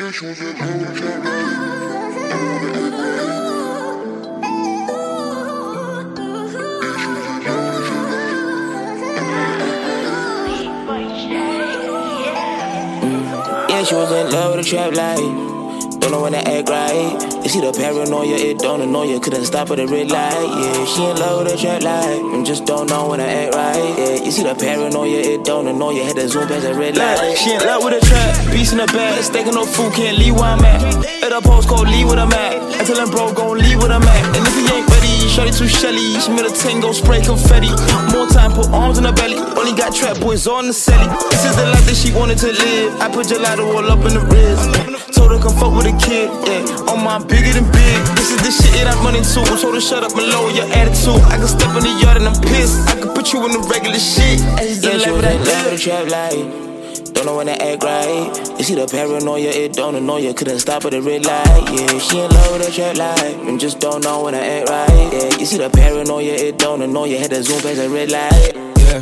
Yeah, she was in love with a trap life. Don't know when to act right. You see the paranoia, it don't annoy you. Couldn't stop at a red light. Yeah, she in love with a trap life and just don't know when to act right. Yeah, you see the paranoia, it don't annoy you. Had to zoom past a red light. She in love with a trap, beast in the bag. Stacking no food, can't leave where I'm at. At a postcode, leave with a Mac. I tell him bro, gon' leave with a Mac. And if he ain't ready, shorty too shelly. She made a tango, spray confetti. More time, put arms in her belly. Only got trap boys on the celly. This is the life that she wanted to live. I put gelato all up in the wrist. Told her come fuck with a kid, yeah. On my bigger than big. This is the shit that I'm running to. Told her shut up and lower your attitude. I can step in the yard and I'm pissed. I can put you in the regular shit. Yeah, she was in love with a trap life. Don't know when to act right. You see the paranoia, it don't annoy you. Couldn't stop at a red light. Yeah, she in love with a trap life and just don't know when to act right. Yeah, you see the paranoia, it don't annoy you. Had to zoom past a red light.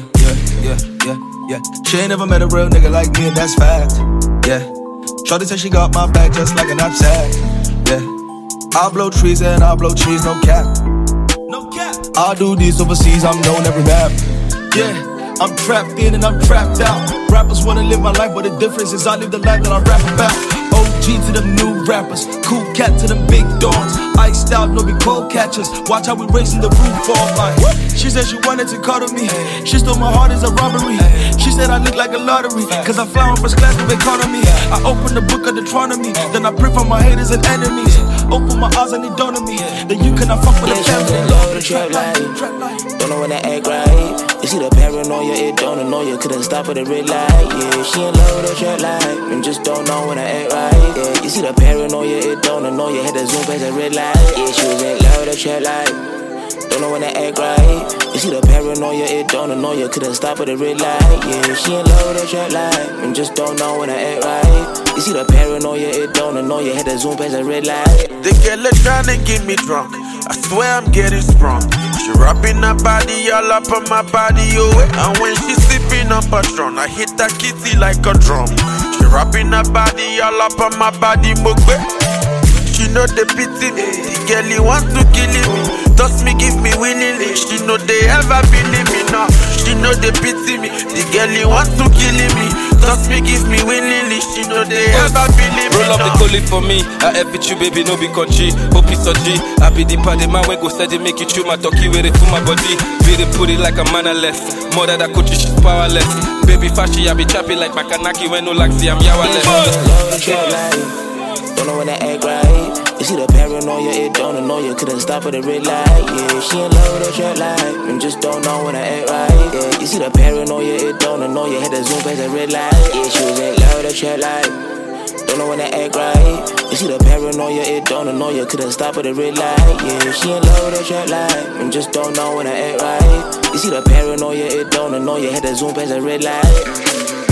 Yeah. She ain't never met a real nigga like me, and that's fact. Yeah. Shorty said she got my back just like a knapsack. Yeah. I'll blow trees and I'll blow trees, no cap. No cap. I'll do these overseas, I'm known every map. Yeah. I'm trapped in and I'm trapped out. Rappers wanna live my life, but the difference is I live the life that I rap about. OG to them new rappers, cool cat to them big dogs. Iced out, no be cold catchers. Watch how we racing the roof fall like. She said she wanted to cuddle me. She stole my heart as a robbery. She said I look like a lottery, cause I fly on first class with economy. I open the book of Deuteronomy, then I pray for my haters and enemies. Open my eyes and they dawn on me, then you cannot fuck with the family. Love the trap life. Don't know when to act right. You see the paranoia, it don't annoy you. Couldn't stop at a red light. Yeah, she in love with a trap life and just don't know when to act right. Yeah, you see the paranoia, it don't annoy you. Had to zoom past a red light. Yeah, she was in love with a trap life. Don't know when to act right. You see the paranoia, it don't annoy you. Couldn't stop at a red light. Yeah, she in love with a trap life and just don't know when to act right. You see the paranoia, it don't annoy you. Had to zoom past a red light. The girl is trying to get me drunk. I swear I'm getting sprung. She wrapping her body all up on my body, oh. And when she sipping up a Patron, I hit that kitty like a drum. She wrapping her body all up on my body, mugbe. She know they pity me. The girl he want to kill me. Toss me, give me willingly. She know they ever believe me now. She know they pity me. The girl he want to kill me. Toss me, give me willingly. She know they ever believe me. Roll up the collie for me. I help with you, baby, no be country. Hope it's a G. I be the party man when go said they make you chew my turkey with it for my body. Be the put it like a mannerless. More than that coach, she's powerless. Baby fashy, I be choppy like Makanaki when no laxy, I'm yawarless. Don't know when to act right. You see the paranoia, it don't annoy you. Couldn't stop at a red light. Yeah, she in love with a trap life and just don't know when to act right. Yeah, you see the paranoia, it don't annoy you. Had to zoom past a red light. Yeah, she was in love with a trap life. Don't know when to act right. You see the paranoia, it don't annoy you. Couldn't stop at a red light. Yeah, she in love with a trap life and just don't know when to act right. You see the paranoia, it don't annoy you. Had to zoom past a red light.